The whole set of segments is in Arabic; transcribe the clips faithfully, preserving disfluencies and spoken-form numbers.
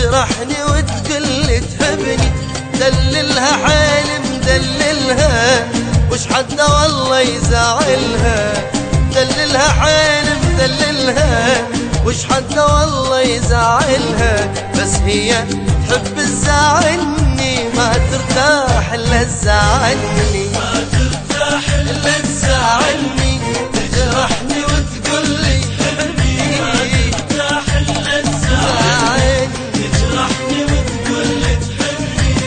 تجرحني وتقول لي تحبني، دللها حالي مدللها وش حد والله يزعلها، دللها حالي مدللها وش حد والله يزعلها، بس هي تحب تزعلني ما ترتاح الا تزعلني، ما ترتاح الا تزعلني، تجرحني وتقول لي تحبني، ما ترتاح الا تزعلني، تجرحني وتقول لي تحبني.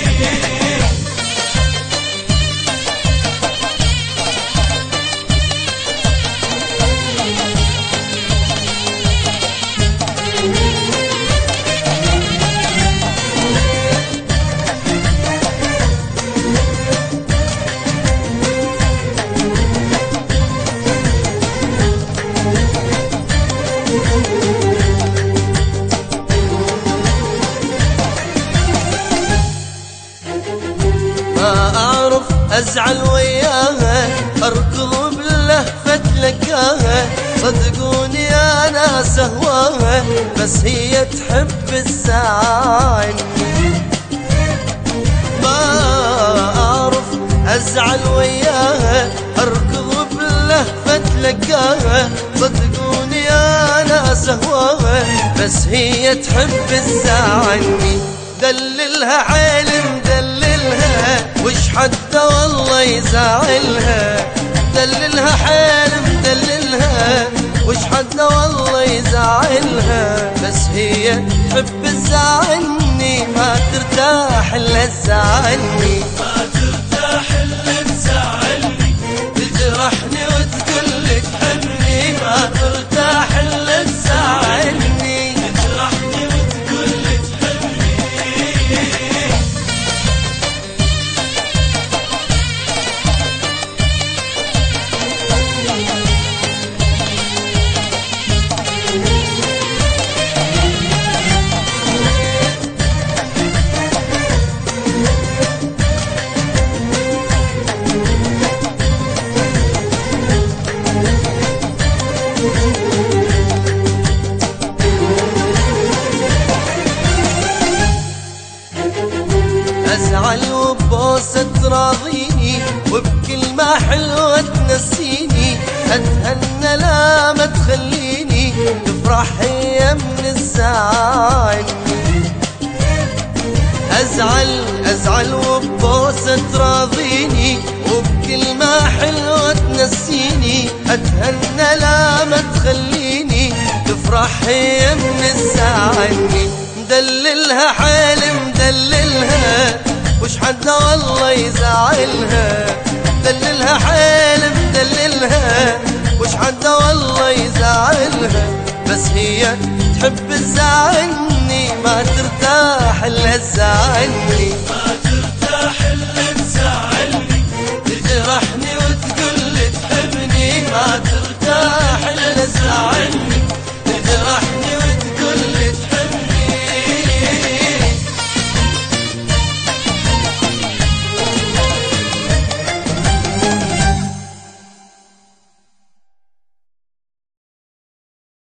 ما أعرف أزعل وياها أركض بلهفة لقاها، صدقوني أنا سهواها بس هي تحب تزعلني، ما أعرف أزعل وياها أركض بلهفة لقاها، صدقوني أنا سهواها بس هي تحب تزعلني، دللها حالي مدللها وش حتى والله يزعلها، دللها حالي مدللها وش حتى والله يزعلها، بس هي تحب تزعلني ما ترتاح الا تزعلني، ما ترتاح الا تزعلني، تجرحني وتقول لي تحبني، ما ترتاح الا تزعلني، تجرحني وتقول لي تحبني. أزعل وبوسة تراضيني وبكلمة حلوة تنسيني، أتهنى لا ما تخليني تفرح هي من الزعل، أزعل أزعل وبوسة تراضيني وبكلمة حلوة تنسيني، أتهنى لا ما تخليني تفرح هي من الزعل، مدللها حالي مدللها وش حدا والله يزعلها، دللها حالي مدللها وش حدا والله يزعلها، بس هي تحب تزعلني ما ترتاح الا تزعلني، ما ترتاح الا تزعلني، تجرحني وتقول لي تحبني، ما ترتاح الا تزعلني،